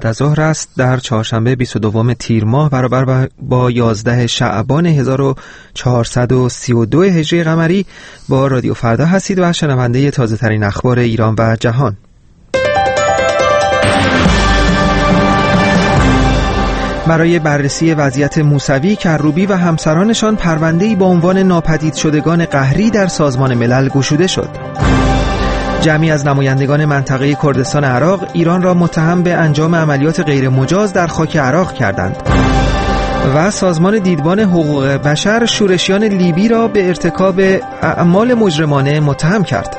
بعد از ظهر است. در چهارشنبه 22 تیر ماه برابر با 11 شعبان 1432 هجری قمری با رادیو فردا هستید و شنونده تازه ترین اخبار ایران و جهان. برای بررسی وضعیت موسوی، کروبی و همسرانشان پرونده‌ای با عنوان ناپدید شدگان قهری در سازمان ملل گشوده شد. جمعی از نمایندگان منطقه کردستان عراق ایران را متهم به انجام عملیات غیر مجاز در خاک عراق کردند. و سازمان دیدبان حقوق بشر شورشیان لیبی را به ارتکاب اعمال مجرمانه متهم کرد.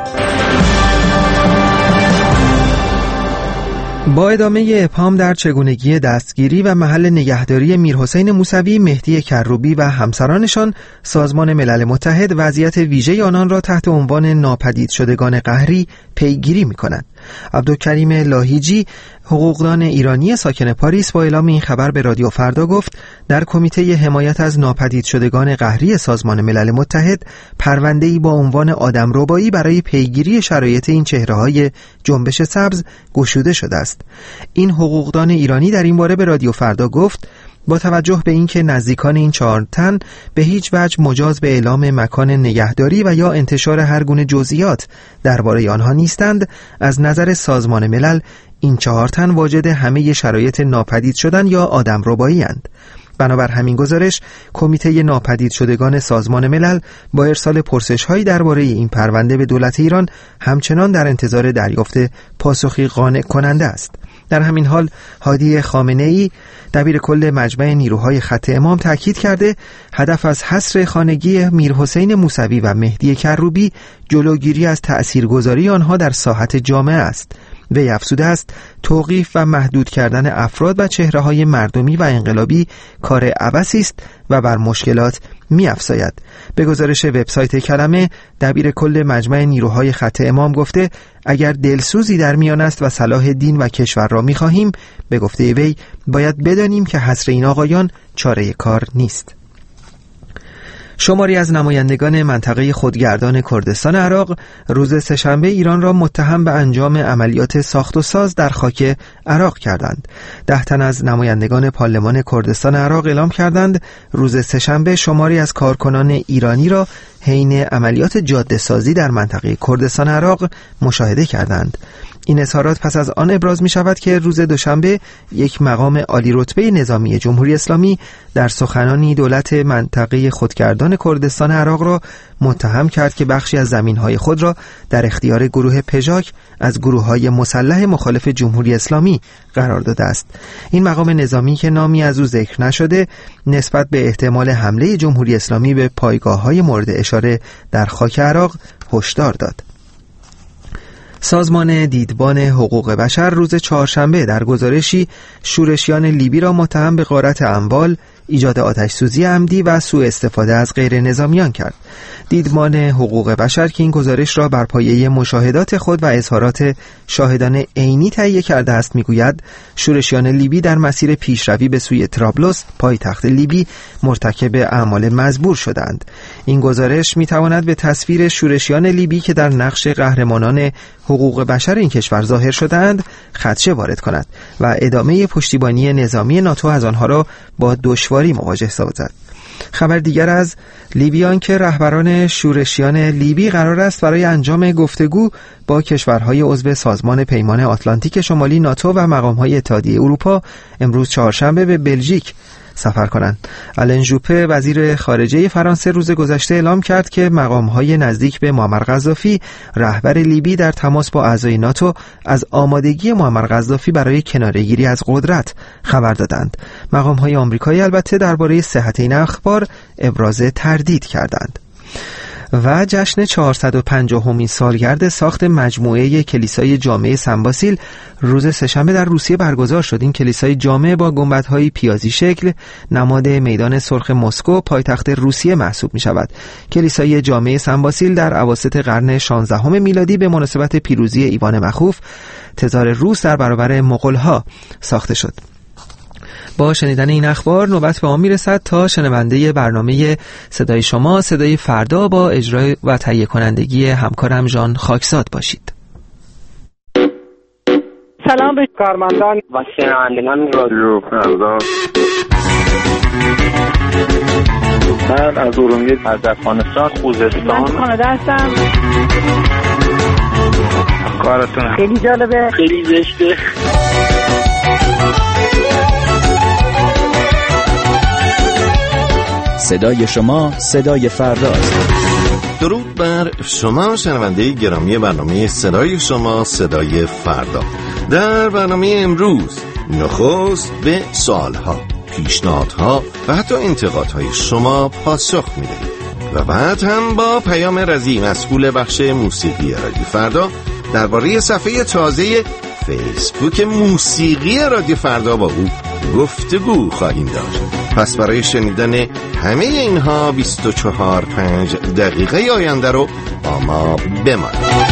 با ادامه ابهام در چگونگی دستگیری و محل نگهداری میرحسین موسوی، مهدی کروبی و همسرانشان، سازمان ملل متحد وضعیت ویژه آنان را تحت عنوان ناپدید شدگان قهری پیگیری می‌کند. عبدالکریم لاهیجی، حقوقدان ایرانی ساکن پاریس، با اعلام این خبر به رادیو فردا گفت در کمیته حمایت از ناپدید شدگان قهری سازمان ملل متحد پرونده‌ای با عنوان آدمربایی برای پیگیری شرایط این چهره‌های جنبش سبز گشوده شده است. این حقوقدان ایرانی در این باره به رادیو فردا گفت با توجه به اینکه نزدیکان این 4 تن به هیچ وجه مجاز به اعلام مکان نگهداری و یا انتشار هر گونه جزئیات درباره آنها نیستند، از نظر سازمان ملل این 4 تن واجد همه شرایط ناپدید شدن یا آدمربایی اند. بنابر همین گزارش، کمیته ناپدید شدگان سازمان ملل با ارسال پرسش‌هایی درباره این پرونده به دولت ایران همچنان در انتظار دریافت پاسخی قانع کننده است. در همین حال هادی خامنه‌ای، دبیر کل مجمع نیروهای خط امام، تاکید کرده هدف از حصر خانگی میرحسین موسوی و مهدی کروبی جلوگیری از تأثیرگذاری آنها در ساحت جامعه است. وی افزوده است توقیف و محدود کردن افراد و چهره‌های مردمی و انقلابی کار عبثی است و بر مشکلات می‌افزاید. به گزارش وبسایت کلمه، دبیر کل مجمع نیروهای خط امام گفته اگر دلسوزی در میان است و صلاح دین و کشور را می‌خواهیم، به گفته وی باید بدانیم که حصر این آقایان چاره کار نیست. شماری از نمایندگان منطقه خودگردان کردستان عراق روز سه‌شنبه ایران را متهم به انجام عملیات ساخت و ساز در خاک عراق کردند. 10 تن از نمایندگان پارلمان کردستان عراق اعلام کردند روز سه‌شنبه شماری از کارکنان ایرانی را حین عملیات جاده سازی در منطقه کردستان عراق مشاهده کردند. این اظهارات پس از آن ابراز می شود که روز دوشنبه یک مقام عالی رتبه نظامی جمهوری اسلامی در سخنانی دولت منطقه خودگردان کردستان عراق را متهم کرد که بخشی از زمینهای خود را در اختیار گروه پژاک از گروه‌های مسلح مخالف جمهوری اسلامی قرار داده است. این مقام نظامی که نامی از او ذکر نشده، نسبت به احتمال حمله جمهوری اسلامی به پایگاه‌های مورد اشاره در خاک عراق هشدار داد. سازمان دیدبان حقوق بشر روز چهارشنبه در گزارشی شورشیان لیبی را متهم به غارت اموال، ایجاد آتش‌سوزی عمدی و سوء استفاده از غیر نظامیان کرد. دیدبان حقوق بشر که این گزارش را بر پایه مشاهدات خود و اظهارات شاهدان عینی تهیه کرده است میگوید شورشیان لیبی در مسیر پیشروی به سوی طرابلس، پایتخت لیبی، مرتکب اعمال مزبور شدند. این گزارش میتواند به تصویر شورشیان لیبی که در نقش قهرمانان حقوق بشر این کشور ظاهر شدند خدشه وارد کند و ادامه پشتیبانی نظامی ناتو از آنها را با دشواری مواجه سازد. خبر دیگر از لیبیان که رهبران شورشیان لیبی قرار است برای انجام گفتگو با کشورهای عضو سازمان پیمان آتلانتیک شمالی ناتو و مقام‌های اتحادیه اروپا امروز چهارشنبه به بلژیک سفر کنند. آلن ژوپه وزیر خارجه فرانسه روز گذشته اعلام کرد که مقام‌های نزدیک به معمر قذافی رهبر لیبی در تماس با اعضای ناتو از آمادگی معمر قذافی برای کناره‌گیری از قدرت خبر دادند. مقام‌های آمریکایی البته درباره صحت این اخبار ابراز تردید کردند. و جشن 450مین سالگرد ساخت مجموعه کلیسای جامع سنباسیل روز سه‌شنبه در روسیه برگزار شد. این کلیسای جامع با گنبدهای پیازی شکل نماد میدان سرخ مسکو پایتخت روسیه محسوب می شود. کلیسای جامع سنباسیل در اواسط قرن 16 میلادی به مناسبت پیروزی ایوان مخوف تزار روس در برابر مغول‌ها ساخته شد. با شنیدن این اخبار نوبت به ما میرسد تا شنونده برنامه صدای شما، صدای فردا، با اجرای و تهیه کنندگی همکارم ژان خاکزاد باشید. سلام به کارمندان و شنوندگان رادیو فردا. من از ارومیه، از افغانستان، خوزستان. من کانادا هستم. کارتون خیلی جالبه، خیلی زشته. صدای شما صدای فرداست. درود بر شما شنونده گرامی برنامه صدای شما صدای فردا. در برنامه امروز نخست به سوالها، پیشنهادها و حتی انتقادهای شما پاسخ می‌دهیم و بعد هم با پیام رضی مسئول بخش موسیقی رادیو فردا درباره صفحه تازه فیسبوک موسیقی رادیو فردا با او گفتگو خواهیم داشت. پس برای شنیدن همه اینها 24-5 دقیقه آینده رو با ما بمانید.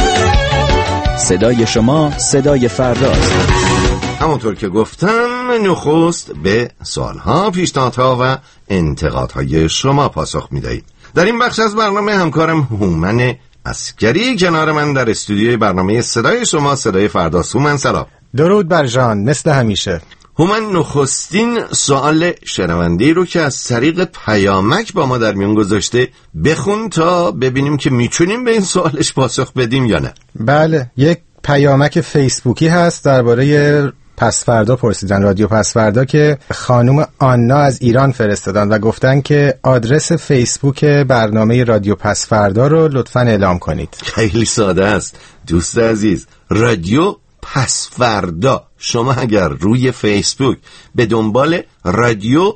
صدای شما صدای فرداست. همونطور که گفتم نخست به سوالها، پیشنهادها و انتقادهای شما پاسخ می‌دهیم. در این بخش از برنامه همکارم هومن عسکری کنار من در استودیوی برنامه صدای شما صدای فرداست. هومن سلام. درود بر جان، مثل همیشه. هومن، نخستین سوال شنونده‌ای رو که از طریق پیامک با ما در میون گذاشته بخون تا ببینیم که میتونیم به این سوالش پاسخ بدیم یا نه. بله، یک پیامک فیسبوکی هست درباره پسفردا پرسیدن، رادیو پسفردا، که خانم آنا از ایران فرستادن و گفتن که آدرس فیسبوک برنامه رادیو پسفردا رو لطفاً اعلام کنید. خیلی ساده است دوست عزیز، رادیو پسفردا. شما اگر روی فیسبوک به دنبال رادیو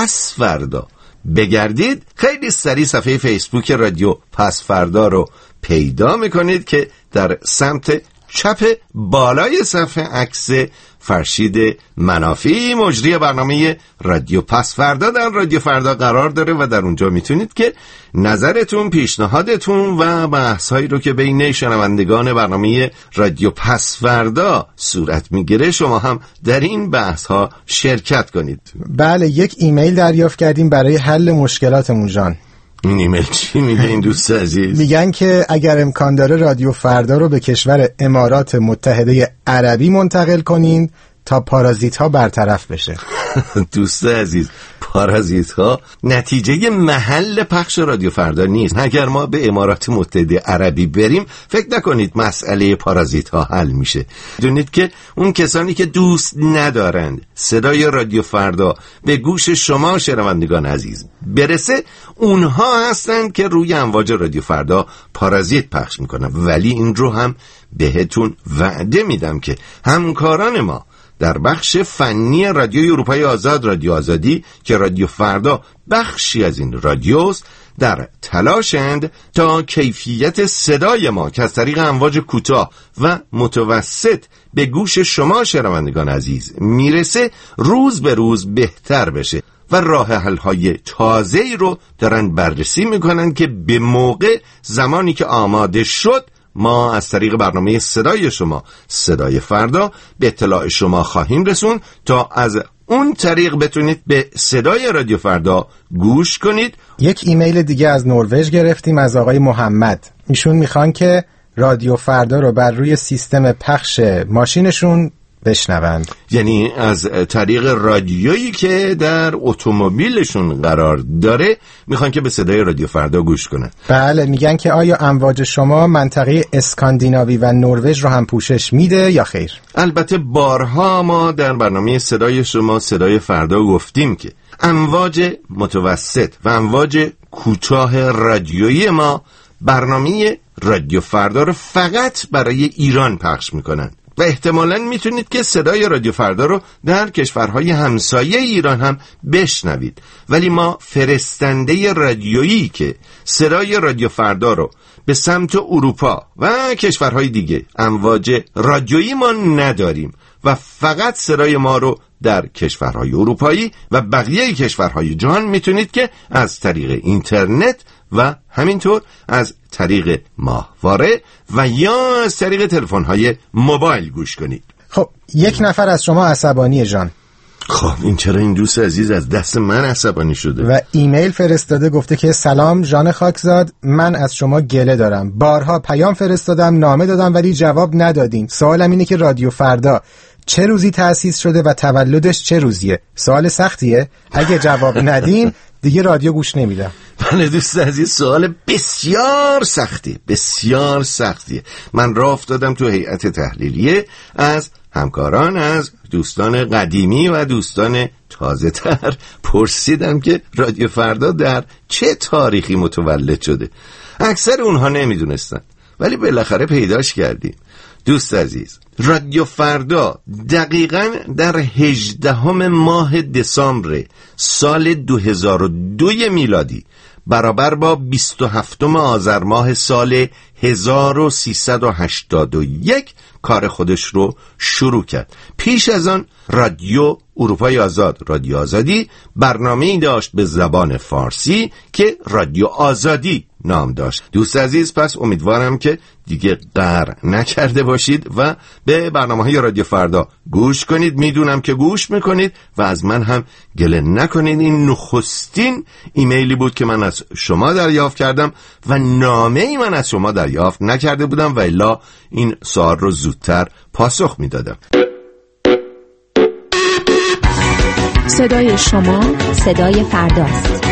پسفردا بگردید خیلی سریع صفحه فیسبوک رادیو پسفردا رو پیدا میکنید که در سمت چپ بالای صفحه عکس فرشید منافی مجری برنامه رادیو پسفردا در رادیو فردا قرار داره و در اونجا میتونید که نظرتون، پیشنهادتون و بحث‌هایی رو که بین شنوندگان برنامه رادیو پسفردا صورت میگیره شما هم در این بحث‌ها شرکت کنید. بله، یک ایمیل دریافت کردیم برای حل مشکلاتمون جان. این ایمیل چی میگه این دوست عزیز؟ میگن که اگر امکان داره رادیو فردا رو به کشور امارات متحده عربی منتقل کنین تا پارازیت ها برطرف بشه. دوست عزیز، پارازیت ها نتیجه محل پخش رادیو فردا نیست. اگر ما به امارات متحده عربی بریم فکر نکنید مسئله پارازیت ها حل میشه. دونید که اون کسانی که دوست ندارند صدای رادیو فردا به گوش شما شنوندگان عزیز برسه، اونها هستند که روی امواج رادیو فردا پارازیت پخش میکنن. ولی این رو هم بهتون وعده میدم که همکاران ما در بخش فنی رادیوی اروپای آزاد، رادیو آزادی که رادیو فردا بخشی از این رادیوست، در تلاشند تا کیفیت صدای ما که از طریق امواج کوتاه و متوسط به گوش شما شنوندگان عزیز میرسه روز به روز بهتر بشه و راه حل‌های تازه‌ای رو دارن بررسی میکنن که به موقع زمانی که آماده شد ما از طریق برنامه صدای شما صدای فردا به اطلاع شما خواهیم رسون تا از اون طریق بتونید به صدای رادیو فردا گوش کنید. یک ایمیل دیگه از نروژ گرفتیم از آقای محمد. ایشون میخوان که رادیو فردا رو بر روی سیستم پخش ماشینشون بشنوند، یعنی از طریق رادیویی که در اتومبیلشون قرار داره میخوان که به صدای رادیو فردا گوش کنن. بله، میگن که آیا امواج شما منطقه اسکاندیناوی و نروژ رو هم پوشش میده یا خیر؟ البته بارها ما در برنامه صدای شما صدای فردا گفتیم که امواج متوسط و امواج کوتاه رادیویی ما برنامه رادیو فردا رو فقط برای ایران پخش میکنن و احتمالاً میتونید که صدای رادیو فردا رو در کشورهای همسایه ایران هم بشنوید. ولی ما فرستنده رادیویی که صدای رادیو فردا رو به سمت اروپا و کشورهای دیگه امواج رادیویی ما نداریم و فقط صدای ما رو در کشورهای اروپایی و بقیه کشورهای جهان میتونید که از طریق اینترنت و همینطور از طریق ماهواره و یا از طریق تلفن‌های موبایل گوش کنید. خب یک نفر از شما عصبانی جان. خب این چرا این دوست عزیز از دست من عصبانی شده؟ و ایمیل فرستاده گفته که سلام ژان خاکزاد، من از شما گله دارم. بارها پیام فرستادم، نامه دادم ولی جواب ندادین. سوالم اینه که رادیو فردا چه روزی تأسیس شده و تولدش چه روزیه؟ سوال سختیه؟ اگه جواب ندین دیگه رادیو گوش نمیدم. بله دوست عزیز، سوال بسیار سختیه. من راه افتادم تو هیئت تحلیلیه، از همکاران، از دوستان قدیمی و دوستان تازه تر پرسیدم که رادیو فردا در چه تاریخی متولد شده. اکثر اونها نمیدونستن ولی بالاخره پیداش کردیم. دوست عزیز، رادیو فردا دقیقاً در 18 ماه دسامبر سال 2002 میلادی برابر با 27 آذر ماه سال 1381 کار خودش رو شروع کرد. پیش از آن رادیو اروپای آزاد، رادیو آزادی، برنامه‌ای داشت به زبان فارسی که رادیو آزادی نام داشت. دوست عزیز، پس امیدوارم که دیگه قهر نکرده باشید و به برنامه‌های رادیو فردا گوش کنید. میدونم که گوش میکنید و از من هم گله نکنید. این نخستین ایمیلی بود که من از شما دریافت کردم و نامه‌ای من از شما دریافت نکرده بودم و الا این سوال رو زودتر پاسخ میدادم. صدای شما صدای فرداست.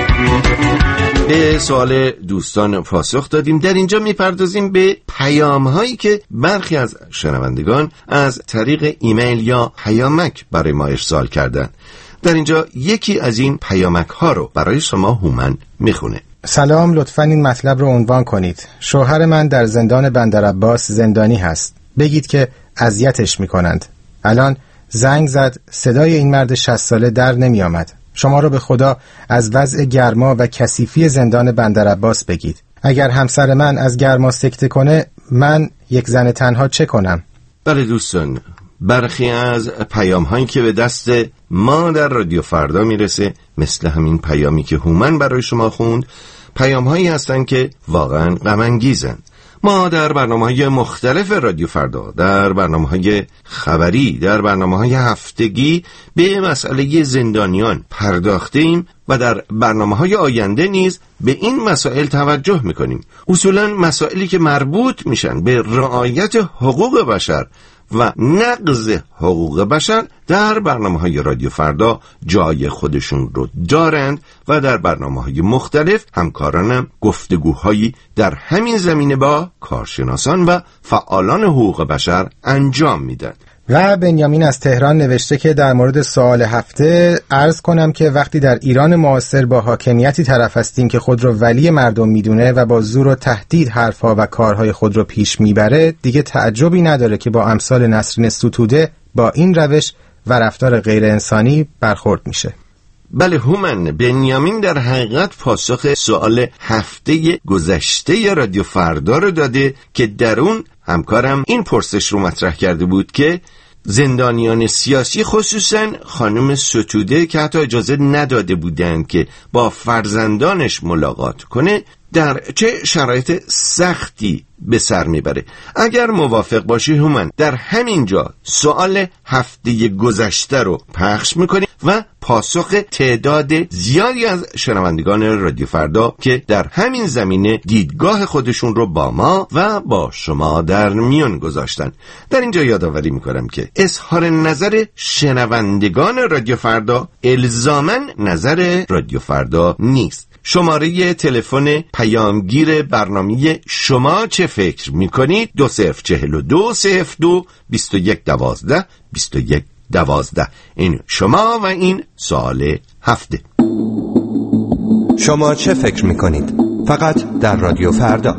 به سوال دوستان پاسخ دادیم. در اینجا میپردازیم به پیام هایی که برخی از شنوندگان از طریق ایمیل یا پیامک برای ما ارسال کردن. در اینجا یکی از این پیامک ها رو برای شما هومن میخونه. سلام، لطفاً این مطلب رو عنوان کنید. شوهر من در زندان بندرعباس زندانی هست. بگید که اذیتش میکنند. الان زنگ زد، صدای این مرد 60 ساله در نمی آمد. شما رو به خدا از وضع گرما و کثیفی زندان بندرعباس بگید. اگر همسر من از گرما سکته کنه، من یک زن تنها چه کنم؟ بله دوستان، برخی از پیام هایی که به دست ما در رادیو فردا میرسه، مثل همین پیامی که هومن برای شما خوند، پیام هایی هستن که واقعا غم انگیزن. ما در برنامه‌های مختلف رادیو فردا، در برنامه‌های خبری، در برنامه‌های هفتگی به مسئله زندانیان پرداختیم و در برنامه‌های آینده نیز به این مسائل توجه می‌کنیم. اصولاً مسائلی که مربوط میشن به رعایت حقوق بشر و نقض حقوق بشر در برنامه‌های رادیو فردا جای خودشون رو دارند و در برنامه‌های مختلف همکارانم گفتگوهایی در همین زمینه با کارشناسان و فعالان حقوق بشر انجام میدن. و بنیامین از تهران نوشته که در مورد سوال هفته عرض کنم که وقتی در ایران معاصر با حاکمیتی طرف هستیم که خود رو ولی مردم میدونه و با زور و تهدید حرفها و کارهای خود رو پیش میبره، دیگه تعجبی نداره که با امثال نسرین ستوده با این روش و رفتار غیر انسانی برخورد میشه. بله هومن، بنیامین در حقیقت پاسخ سوال هفته گذشته رادیو فردا رو داده که در اون همکارم این پرسش رو مطرح کرده بود که زندانیان سیاسی، خصوصا خانم ستوده که حتی اجازه نداده بودند که با فرزندانش ملاقات کنه، در چه شرایط سختی به سر میبره. اگر موافق باشی هومن، در همین جا سوال هفته گذشته رو پخش میکنیم و پاسخ تعداد زیادی از شنوندگان رادیو فردا که در همین زمینه دیدگاه خودشون رو با ما و با شما در میان گذاشتن. در اینجا یادآوری میکنم که اظهار نظر شنوندگان رادیو فردا الزاماً نظر رادیو فردا نیست. شماره تلفن پیامگیر برنامه شما چه فکر میکنید 2042 02 21 12 21 12. این شما و این سوال هفته. شما چه فکر میکنید؟ فقط در رادیو فردا.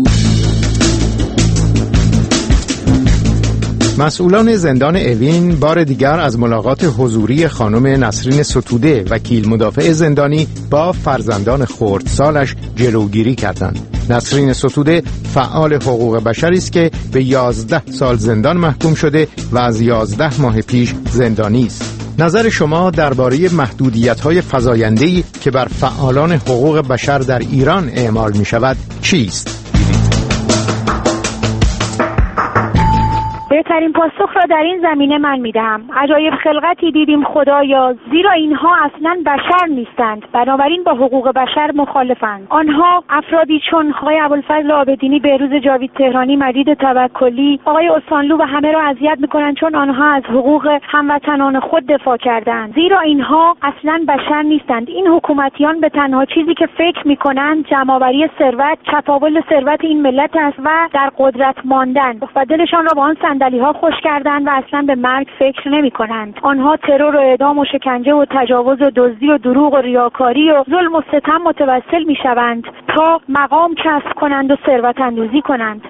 مسئولان زندان اوین بار دیگر از ملاقات حضوری خانم نسرین ستوده وکیل مدافع زندانی با فرزندان خردسالش جلوگیری کردند. نسرین ستوده فعال حقوق بشری است که به 11 سال زندان محکوم شده و از 11 ماه پیش زندانی است. نظر شما درباره محدودیت‌های فزاینده‌ای که بر فعالان حقوق بشر در ایران اعمال می‌شود چیست؟ بهترین پاسخ را در این زمینه من میدهم. عجایب خلقتی دیدیم خدایا، زیرا اینها اصلا بشر نیستند، بنابراین با حقوق بشر مخالفند. آنها افرادی چون آقای ابوالفضل عابدینی، بهروز جاوید تهرانی، مجید توکلی، آقای استانلو و همه را اذیت میکنند چون آنها از حقوق هموطنان خود دفاع کردند، زیرا اینها اصلا بشر نیستند. این حکومتیان به تنها چیزی که فکر میکنند جمع‌آوری ثروت، چپاول ثروت این ملت است و در قدرت ماندن و دلشان را با آن صندلی‌ها خوش کردند و اصلا به مرگ فکر نمی‌کنند. آنها ترور و اعدام و شکنجه و تجاوز و دزدی و دروغ و ریاکاری و ظلم و ستم متوسل می‌شوند تا مقام کسب کنند و ثروت اندوزی کنند.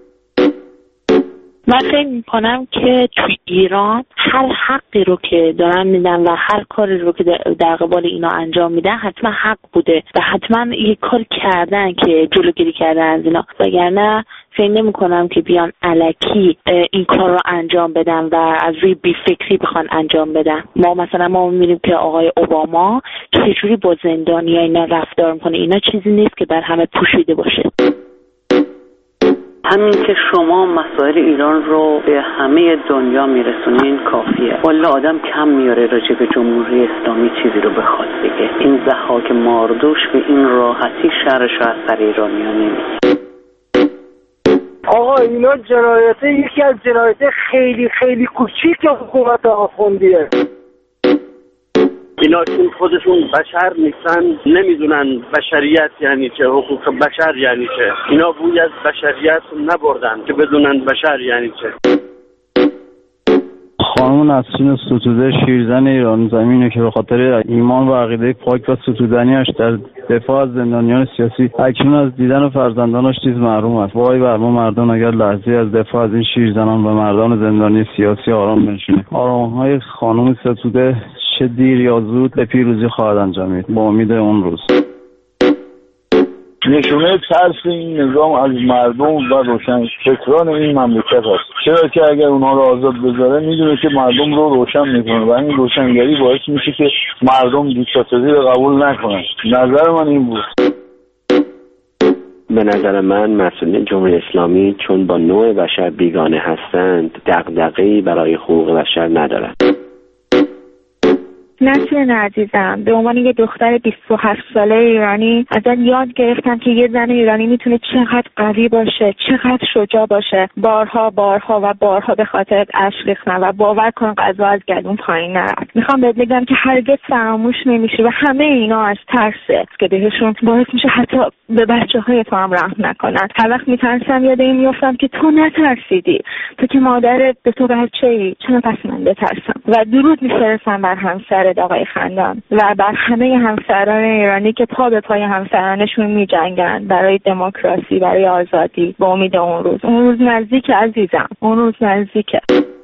من فکر میکنم که توی ایران هر حقی رو که دارن میدن و هر کاری رو که در قبال اینا انجام میدن حتما حق بوده و حتما یه کار کردن که جلوگیری کردن از اینا، وگرنه فکر نمیکنم که بیان الکی این کار رو انجام بدن و از روی بیفکری بخوان انجام بدن. ما میبینیم که آقای اوباما چجوری با زندانی ها اینا رفتار میکنه. اینا چیزی نیست که بر همه پوشیده باشه. همین که شما مسائل ایران رو به همه دنیا میرسونین کافیه. والا آدم کم میاره راجع به جمهوری اسلامی چیزی رو بخواد بگه. این ضحاک ماردوش به این راحتی شرش از سر ایرانیان نمیگه. آقا اینا جنایته، یکی از جنایت خیلی خیلی کوچیک حکومت آخوندیه. اینا چون خودشون بشر نیستن نمیدونن بشریت یعنی چه، حقوق بشر یعنی چه. اینا بوی از بشریت نبردن که بدونن بشر یعنی چه. خانم نسرین ستوده شیرزن ایران زمینه که به خاطر ایمان و عقیده پاک و ستودنیش در دفاع از زندانیان سیاسی اکنون از دیدن فرزندانش چیز محروم است. وای بر ما مردان اگر لحظه از دفاع از این شیرزنان و مردان زندانی سیاسی آرام بنشینیم. آرام‌های خانم ستوده چه دیر یا زود به پیروزی خواهد انجامید با امید اون روز. نشونه ترس این نظام از مردم و روشن فکران این مملکت است. چرا که اگر اونها رو آزاد بذاره میدونه که مردم رو روشن میکنه و این روشنگری باعث میشه که مردم دیکتاتوری رو قبول نکنن. نظر من این بود. به نظر من مسئولین جمهوری اسلامی چون با نوع بشر بیگانه هستند دغدغه‌ای برای حقوق بشر ندارند. نسرین عزیزم، به عنوان یه دختر 27 ساله ایرانی ازت یاد گرفتم که یه زن ایرانی میتونه چقدر قوی باشه، چقدر شجاع باشه. بارها و بارها به خاطر اشک ریختم و باور کن قضا از گلوم پایین نرفت. میخوام بهت بگم که هرگز فراموش نمیشه و همه اینا از ترسه که بهشون باعث میشه حتی به بچه‌های تو هم رحم نکنن. هر وقت میترسم یاد این میافتم که تو نترسیدی، تو که مادرت به تو بچه‌ای، چرا پس من بترسم؟ و درود میفرستم بر همسر آقای خندان و بر همه همسران ایرانی که پا به پای همسرانشون میجنگن برای دموکراسی، برای آزادی، با امید اون روز نزدیک عزیزم، اون روز نزدیکه.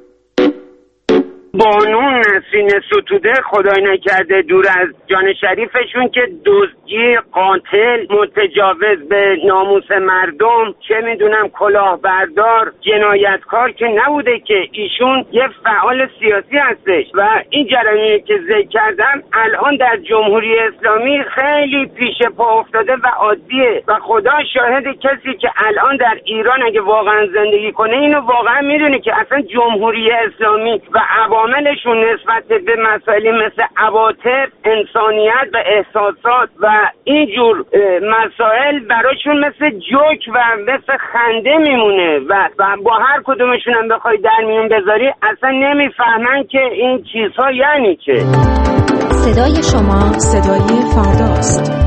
بانو نسرین ستوده خدای نکرده دور از جان شریفشون که دزدی، قاتل، متجاوز به ناموس مردم، چه میدونم کلاهبردار، جنایتکار که نبوده که ایشون یه فعال سیاسی هستش و این جریانی که ذکر کردم الان در جمهوری اسلامی خیلی پیش پا افتاده و عادیه و خدا شاهد کسی که الان در ایران اگه واقعا زندگی کنه اینو واقعا میدونه که اصلا جمهوری اسلامی و عواملشون نسبت به مسائلی مثل عواطف، انسانیت و احساسات و اینجور مسائل براشون مثل جوک و مثل خنده میمونه و با هر کدومشون هم بخوای در میون بذاری اصلا نمیفهمن که این چیزها یعنی چه. صدای شما صدای فرداست.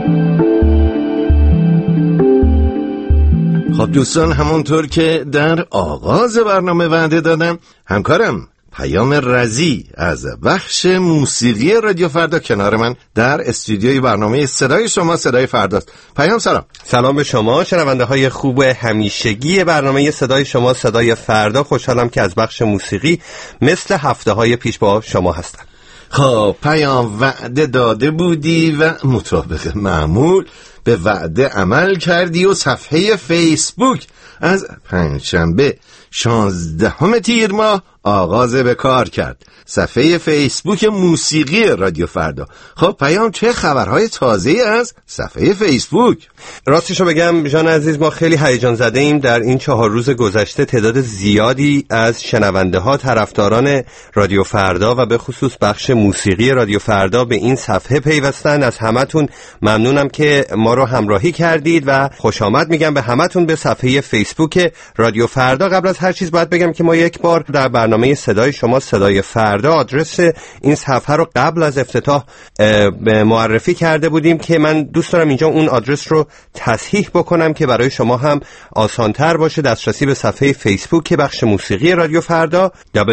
خب دوستان، همونطور که در آغاز برنامه وعده دادم، همکارم پیام رضی از بخش موسیقی رادیو فردا کنار من در استودیوی برنامه صدای شما صدای فرداست. پیام سلام. سلام به شما شنونده های خوب همیشگی برنامه صدای شما صدای فردا. خوشحالم که از بخش موسیقی مثل هفته های پیش با شما هستم. خب پیام وعده داده بودی و مطابق معمول به وعده عمل کردی و صفحه فیسبوک از پنجشنبه 16 تیر ماه آغاز به کار کرد. صفحه فیسبوک موسیقی رادیو فردا. خب پیام، چه خبرهای تازه از صفحه فیسبوک؟ راستشو بگم جان عزیز، ما خیلی هیجان زده ایم. در این 4 روز گذشته تعداد زیادی از شنونده ها، طرفداران رادیو فردا و به خصوص بخش موسیقی رادیو فردا به این صفحه پیوستن. از همتون ممنونم که ما رو همراهی کردید و خوش آمد میگم به همتون به صفحه فیسبوک رادیو فردا. قبل از هر چیز باید بگم که ما یک بار در برنامه صدای شما صدای فردا آدرس این صفحه رو قبل از افتتاح معرفی کرده بودیم که من دوست دارم اینجا اون آدرس رو تصحیح بکنم که برای شما هم آسانتر باشه دسترسی به صفحه فیسبوک بخش موسیقی رادیو فردا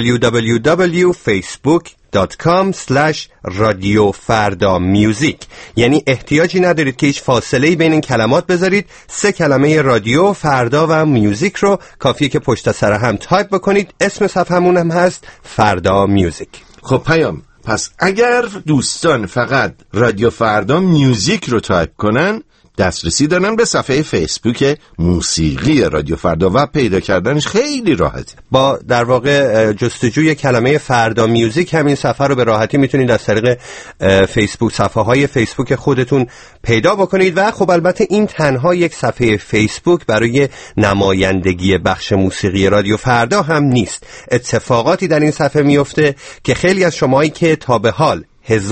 www.facebook.com/radiofardamusic. یعنی احتیاجی ندارید که هیچ فاصله‌ای بین این کلمات بذارید. 3 کلمه رادیو، فردا و میوزیک رو کافیه که پشت سر هم تایپ بکنید. اسم صفحمون هم هست فردا میوزیک. خب پیام، پس اگر دوستان فقط رادیو فردا میوزیک رو تایپ کنن دسترسی دارن به صفحه فیسبوک موسیقی رادیو فردا و پیدا کردنش خیلی راحته. با در واقع جستجوی کلمه فردا میوزیک همین صفحه رو به راحتی میتونید از طریق فیسبوک، صفحه های فیسبوک خودتون پیدا بکنید. و خب البته این تنها یک صفحه فیسبوک برای نمایندگی بخش موسیقی رادیو فردا هم نیست. اتفاقاتی در این صفحه میفته که خیلی از شماهایی که تا به حال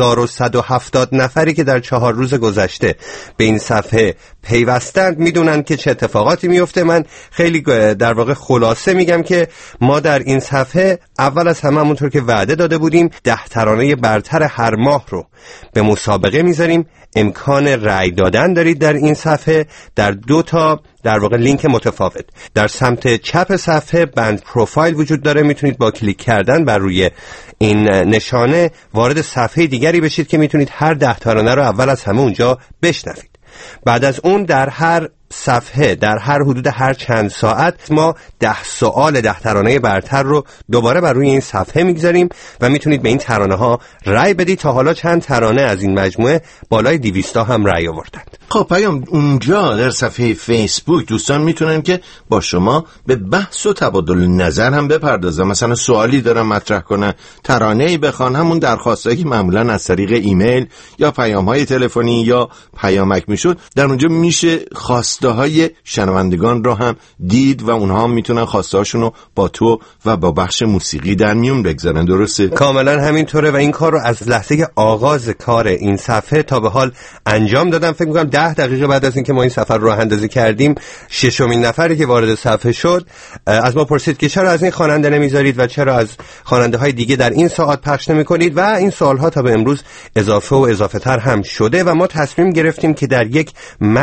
1170 نفری که در 4 روز گذشته به این صفحه پیوستند میدونن که چه اتفاقاتی میفته. من خیلی در واقع خلاصه میگم که ما در این صفحه اول از همه همونطور که وعده داده بودیم 10 ترانه برتر هر ماه رو به مسابقه میذاریم. امکان رأی دادن دارید در این صفحه در 2 تا در واقع لینک متفاوت. در سمت چپ صفحه بند پروفایل وجود داره، میتونید با کلیک کردن بر روی این نشانه وارد صفحه دیگری بشید که میتونید هر 10 ترانه رو اول از همه اونجا بشنوید. بعد از اون در هر صفحه در هر حدود هر چند ساعت ما 10 سوال 10 ترانه برتر رو دوباره بر روی این صفحه میگذاریم و میتونید به این ترانه ها رأی بدید. تا حالا چند ترانه از این مجموعه بالای 200 هم رأی آوردند. خب پیام، اونجا در صفحه فیسبوک دوستان میتونن که با شما به بحث و تبادل نظر هم بپردازن. مثلا سوالی دارن مطرح کنن، ترانه‌ای بخوان، همون درخواستایی که معمولا از طریق ایمیل یا پیام‌های تلفنی یا پیامک میشد در اونجا میشه خواسته های شنوندگان رو هم دید و اونها هم میتونن خواسته هاشون رو با تو و با بخش موسیقی در میون بگذارن. درسته؟ کاملا همینطوره و این کار رو از لحظه آغاز کار این صفحه تا به حال انجام دادم. فکر میکنم 10 دقیقه بعد از اینکه ما این صفحه رو راه اندازی کردیم 6مین نفری که وارد صفحه شد از ما پرسید که چرا از این خواننده نمیذارید و چرا از خواننده های دیگه در این ساعت پخش نمیکنید و این سوال ها تا به امروز اضافه و اضافه تر هم شده و ما تصمیم گرفتیم که در یک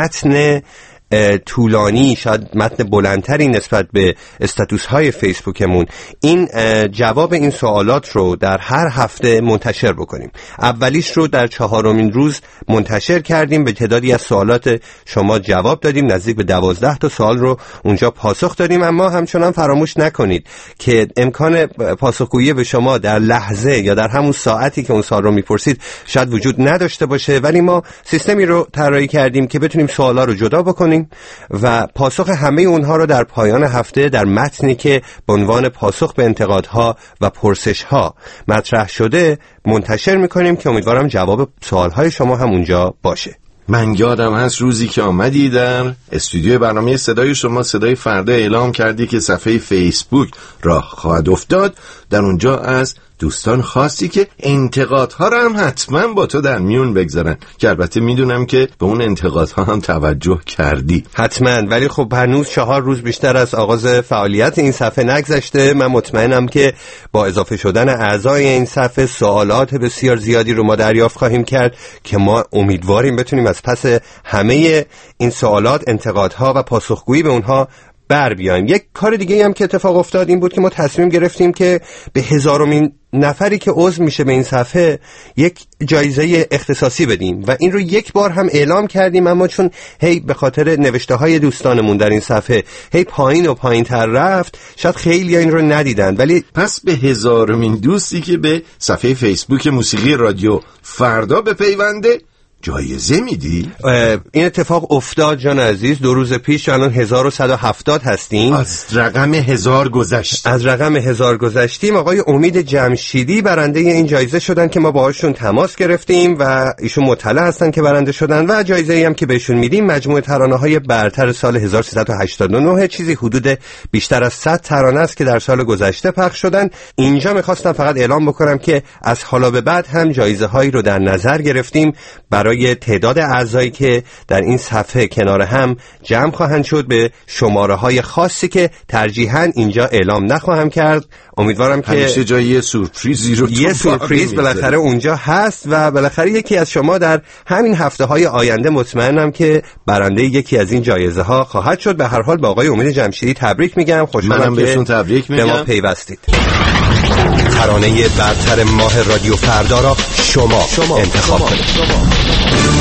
متن طولانی، شاید متن بلندتری نسبت به استاتوس های فیسبوکمون، این جواب این سوالات رو در هر هفته منتشر بکنیم. اولیش رو در 4مین روز منتشر کردیم، به تعدادی از سوالات شما جواب دادیم، نزدیک به 12 تا سوال رو اونجا پاسخ دادیم. اما همچنان فراموش نکنید که امکان پاسخگویی به شما در لحظه یا در همون ساعتی که اون سوال رو میپرسید شاید وجود نداشته باشه، ولی ما سیستمی رو طراحی کردیم که بتونیم سوالا رو جدا بکنیم و پاسخ همه اونها رو در پایان هفته در متنی که به عنوان پاسخ به انتقادها و پرسشها مطرح شده منتشر میکنیم که امیدوارم جواب سوالهای شما هم اونجا باشه. من یادم هست روزی که آمدی در استودیوی برنامه صدای شما صدای فردا اعلام کردی که صفحه فیسبوک راه خواهد افتاد. در اونجا از دوستان خواستی که انتقادها رو هم حتما با تو در میون بگذارن که البته میدونم که به اون انتقادها هم توجه کردی. حتما، ولی خب هنوز 4 روز بیشتر از آغاز فعالیت این صفحه نگذشته. من مطمئنم که با اضافه شدن اعضای این صفحه سوالات بسیار زیادی رو ما دریافت خواهیم کرد که ما امیدواریم بتونیم از پس همه این سوالات، انتقادها و پاسخگویی به اونها بر بیایم. یک کار دیگه هم که اتفاق افتاد این بود که ما تصمیم گرفتیم که به 1000مین نفری که عضو میشه به این صفحه یک جایزه اختصاصی بدیم و این رو یک بار هم اعلام کردیم، اما چون هی به خاطر نوشته های دوستانمون در این صفحه هی پایین و پایین تر رفت شاید خیلی این رو ندیدن. ولی پس به 1000مین دوستی که به صفحه فیسبوک موسیقی رادیو فردا بپیونده جایزه میدی؟ این اتفاق افتاد جان عزیز 2 روز پیش. الان 1170 هستیم. از رقم 1000 گذشتیم. آقای امید جمشیدی برنده این جایزه شدن که ما باهاشون تماس گرفتیم و ایشون مطلع هستن که برنده شدن و جایزه‌ای هم که بهشون میدیم مجموعه ترانه‌های برتر سال 1389 چیزی حدود بیشتر از 100 ترانه است که در سال گذشته پخش شدن. اینجا می‌خواستم فقط اعلام بکنم که از حالا به بعد هم جایزه‌هایی رو در نظر گرفتیم برای تعداد اعضایی که در این صفحه کنار هم جمع خواهند شد به شماره‌های خاصی که ترجیحاً اینجا اعلام نخواهم کرد. امیدوارم که همیشه جای یه سورپرایزی رو یه سورپرایز بالاخره اونجا هست و بالاخره یکی از شما در همین هفته‌های آینده مطمئنم که برنده یکی از این جایزه‌ها خواهد شد. به هر حال به آقای امید جمشیدی تبریک میگم. خوشحالم که بهشون تبریک میگم. به ما پیوستید. ترانه برتر ماه رادیو فردا را شما انتخاب کنید.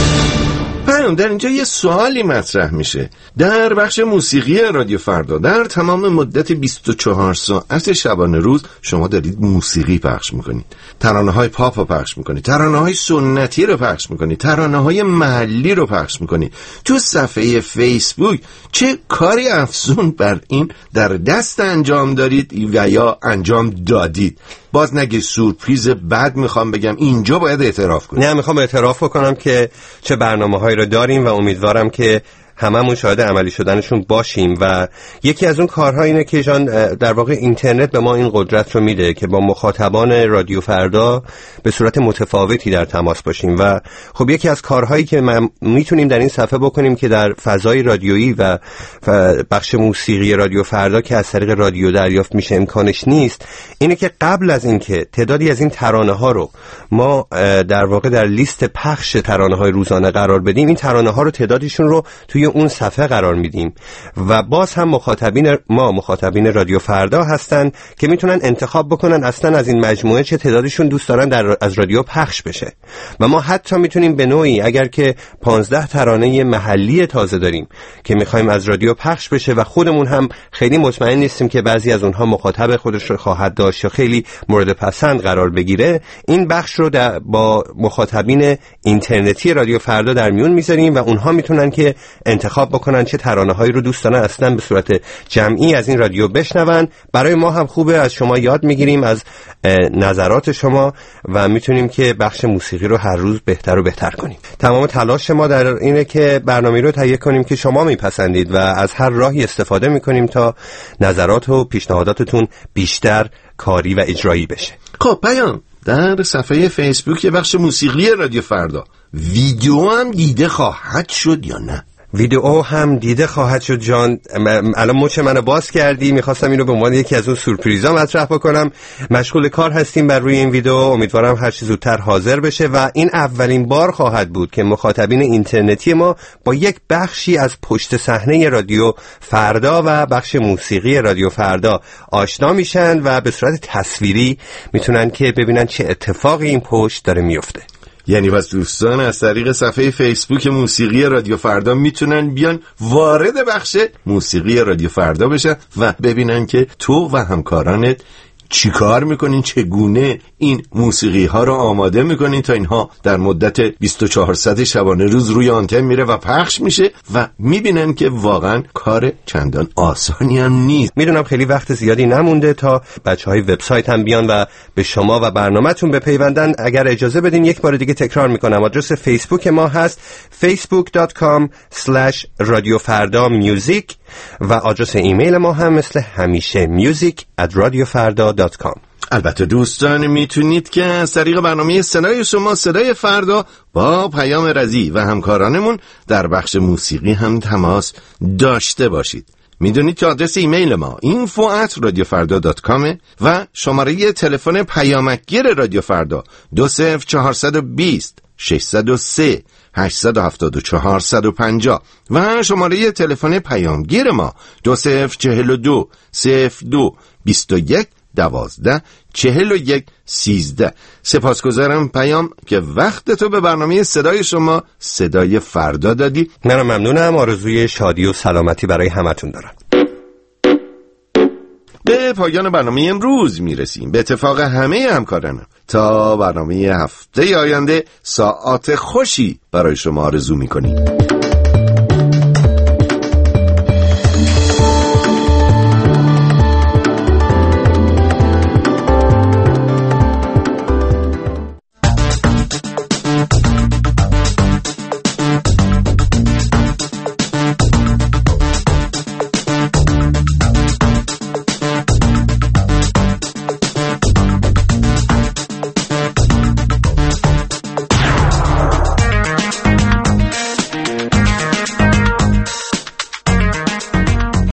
در اینجا یه سوالی مطرح میشه. در بخش موسیقی رادیو فردا در تمام مدت 24 ساعت شبانه روز شما دارید موسیقی پخش میکنید، ترانه‌های پاپ رو پخش میکنید، ترانه‌های سنتی رو پخش میکنید، ترانه‌های محلی رو پخش میکنید. تو صفحه فیسبوک چه کاری افزون بر این در دست انجام دارید و یا انجام دادید؟ باز نگه سورپریز بعد میخوام بگم، اینجا باید اعتراف کنم. نه، میخوام اعتراف بکنم که چه برنامه‌هایی رو داریم و امیدوارم که هممون شاهد عملی شدنشون باشیم. و یکی از اون کارها اینه که جان در واقع اینترنت به ما این قدرت رو میده که با مخاطبان رادیو فردا به صورت متفاوتی در تماس باشیم و خب یکی از کارهایی که میتونیم در این صفحه بکنیم که در فضای رادیویی و بخش موسیقی رادیو فردا که از طریق رادیو دریافت میشه امکانش نیست، اینه که قبل از اینکه تعدادی از این ترانه ها رو ما در واقع در لیست پخش ترانه های روزانه قرار بدیم، این ترانه ها رو تعدادشون رو توی اون صفحه قرار میدیم و باز هم مخاطبین رادیو فردا هستن که میتونن انتخاب بکنن اصلا از این مجموعه چه تعدادشون دوست دارن از رادیو پخش بشه. و ما حتی میتونیم به نوعی اگر که 15 ترانه محلی تازه داریم که میخوایم از رادیو پخش بشه و خودمون هم خیلی مطمئن نیستیم که بعضی از اونها مخاطب خودش رو خواهد داشت یا خیلی مورد پسند قرار بگیره، این بخش رو با مخاطبین اینترنتی رادیو فردا در میون میذاریم و اونها میتونن که انتخاب بکنن چه ترانه‌هایی رو دوست دارن اصلا به صورت جمعی از این رادیو بشنون. برای ما هم خوبه، از شما یاد میگیریم، از نظرات شما و میتونیم که بخش موسیقی رو هر روز بهتر و بهتر کنیم. تمام تلاش ما در اینه که برنامه‌ای رو تهیه کنیم که شما میپسندید و از هر راهی استفاده میکنیم تا نظرات و پیشنهاداتتون بیشتر کاری و اجرایی بشه. خب پیام، در صفحه فیسبوک بخش موسیقی رادیو فردا ویدیو هم دیده خواهد شد یا نه؟ ویدیو هم دیده خواهد شد جان. الان مچ منو باز کردی، میخواستم اینو به عنوان یکی از اون سورپرایزا مطرح بکنم. مشغول کار هستیم بر روی این ویدیو، امیدوارم هر چه زودتر حاضر بشه و این اولین بار خواهد بود که مخاطبین اینترنتی ما با یک بخشی از پشت صحنه رادیو فردا و بخش موسیقی رادیو فردا آشنا میشن و به صورت تصویری میتونن که ببینن چه اتفاقی این پشت داره میفته. یعنی پس دوستان از طریق صفحه فیسبوک موسیقی رادیو فردا میتونن بیان وارد بخش موسیقی رادیو فردا بشن و ببینن که تو و همکارانت چی کار میکنین، چگونه این موسیقی ها رو آماده میکنین تا اینها در مدت 24 ساعت شبانه روز روی آنتن میره و پخش میشه و میبینن که واقعا کار چندان آسانی هم نیست. میدونم خیلی وقت زیادی نمونده تا بچهای وبسایت هم بیان و به شما و برنامه‌تون بپیوندن. اگر اجازه بدین یک بار دیگه تکرار میکنم، آدرس فیسبوک ما هست facebook.com/radiofardamusic و آدرس ایمیل ما هم مثل همیشه music@radiofarda.com. البته دوستان میتونید که از طریق برنامه صدای شما صدای فردا با پیام رضی و همکارانمون در بخش موسیقی هم تماس داشته باشید. میدونید که آدرس ایمیل ما info@radiofarda.com و شماره تلفن پیامکگیر رادیو فردا 20420 603 874 150 و شماره تلفن پیامگیر ما 2042 02 21 12 41 13. سپاسگزارم پیام که وقت تو به برنامه صدای شما صدای فردا دادی. منم ممنونم، آرزوی شادی و سلامتی برای همتون دارم. به پایان برنامه امروز میرسیم. به اتفاق همه همکارانم تا برنامه هفته آینده ساعات خوشی برای شما آرزو می‌کنیم.